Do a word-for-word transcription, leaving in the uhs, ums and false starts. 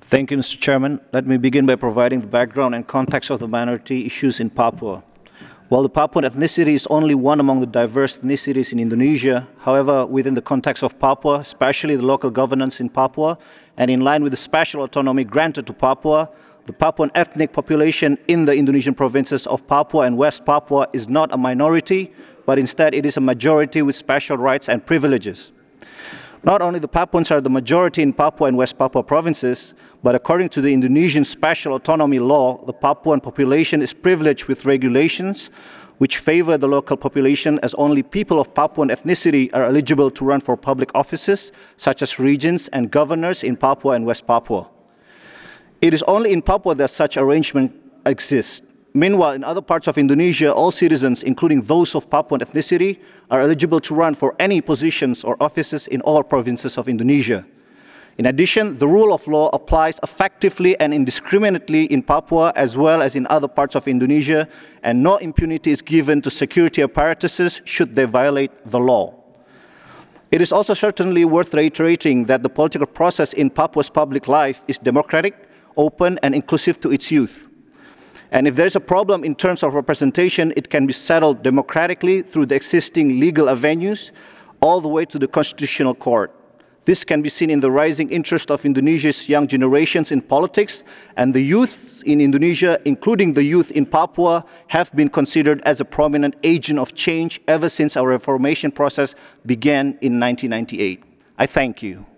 Thank you, Mister Chairman. Let me begin by providing the background and context of the minority issues in Papua. While the Papuan ethnicity is only one among the diverse ethnicities in Indonesia, however, within the context of Papua, especially the local governance in Papua, and in line with the special autonomy granted to Papua, the Papuan ethnic population in the Indonesian provinces of Papua and West Papua is not a minority, but instead it is a majority with special rights and privileges. Not only the Papuans are the majority in Papua and West Papua provinces, but according to the Indonesian special autonomy law, the Papuan population is privileged with regulations which favor the local population, as only people of Papuan ethnicity are eligible to run for public offices, such as regents and governors in Papua and West Papua. It is only in Papua that such arrangement exists. Meanwhile, in other parts of Indonesia, all citizens, including those of Papuan ethnicity, are eligible to run for any positions or offices in all provinces of Indonesia. In addition, the rule of law applies effectively and indiscriminately in Papua as well as in other parts of Indonesia, and no impunity is given to security apparatuses should they violate the law. It is also certainly worth reiterating that the political process in Papua's public life is democratic, open, and inclusive to its youth. And if there is a problem in terms of representation, it can be settled democratically through the existing legal avenues, all the way to the Constitutional Court. This can be seen in the rising interest of Indonesia's young generations in politics, and the youth in Indonesia, including the youth in Papua, have been considered as a prominent agent of change ever since our reformation process began in nineteen ninety-eight. I thank you.